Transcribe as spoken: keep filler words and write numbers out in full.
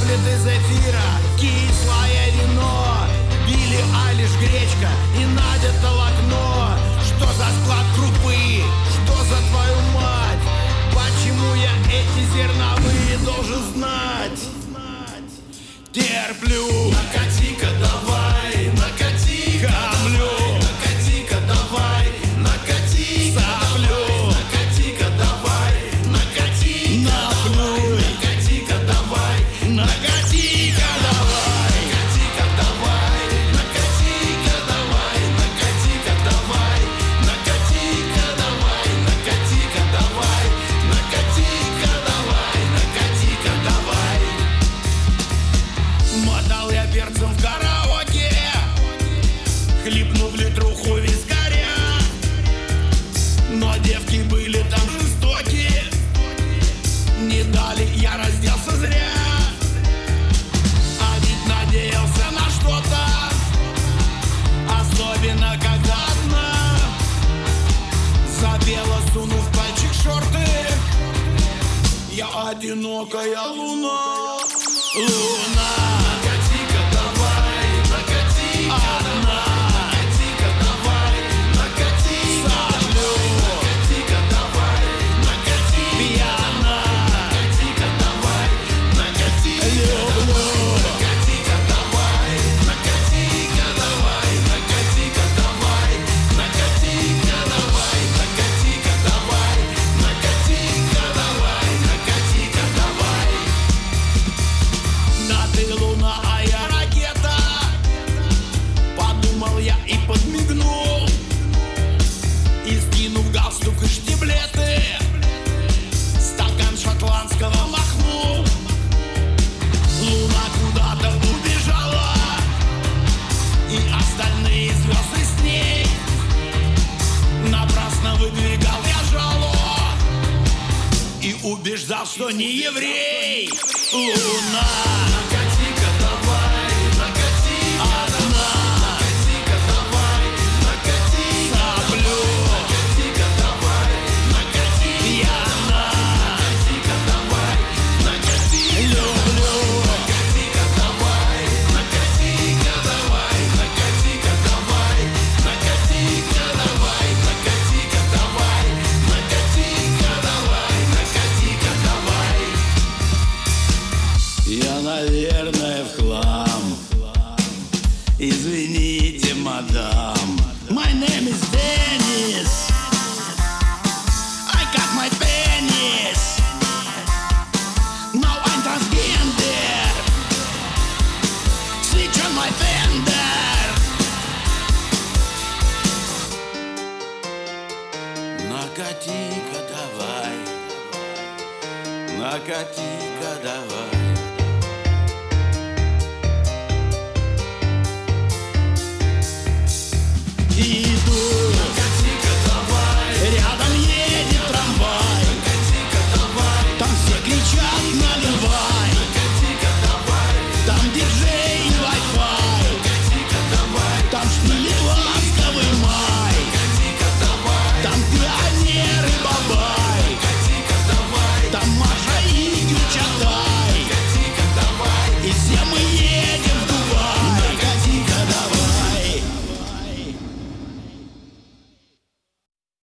Вылет из эфира, кислое вино, Билли Айлиш гречка и Надя Толокно. Что за склад крупы, что за твою мать? Почему я эти зерновые должен знать? Терплю. Накати-ка давай, накати-ка давай, накати-ка давай, накати, Соплю. накати-ка давай, накати, Наплюй. накати-ка давай, Накати-ка давай. накати-ка давай, накати-ка давай, накати-ка давай, накати-ка давай, накати-ка давай, накати-ка давай, накати-ка давай. Мотал я перцем в караоке, хлебнув литруху вискаря. Но девки были там жестокие, не дали, я разделся зря. А ведь надеялся на что-то, особенно когда одна запела, сунув пальчик в шорты. Я одинокая луна, луна. Накати-ка давай, накати-ка давай, накати-ка давай, накати, Соплю. накати-ка давай, накати, Пьяна. накати-ка давай, накати, Люблю. накати-ка давай, накати-ка давай, накати-ка давай, накати-ка давай, накати-ка давай, накати-ка давай, накати-ка давай. Да ты луна, а я ракета, подумал я и подмигнул. И скинув галстук и штиблеты, стакан шотландского махнул. Луна куда-то убежала, и остальные звезды с ней. Напрасно выдвигал я жало и убеждал, что не еврей. Луна. Накати-ка давай, накати-ка давай, накати-ка давай, накати, Соплю. накати-ка давай, накати, Пьяна. накати-ка давай, накати, Люблю. накати-ка давай, накати-ка давай, накати-ка давай, накати-ка давай, накати-ка давай, накати-ка давай, накати-ка давай. Я, наверное, в хлам. Извините, мадам. My name is Dennis. I got my penis. Now I'm transgender. Switch on my fender. Накати-ка давай. Накати-ка давай. Иду.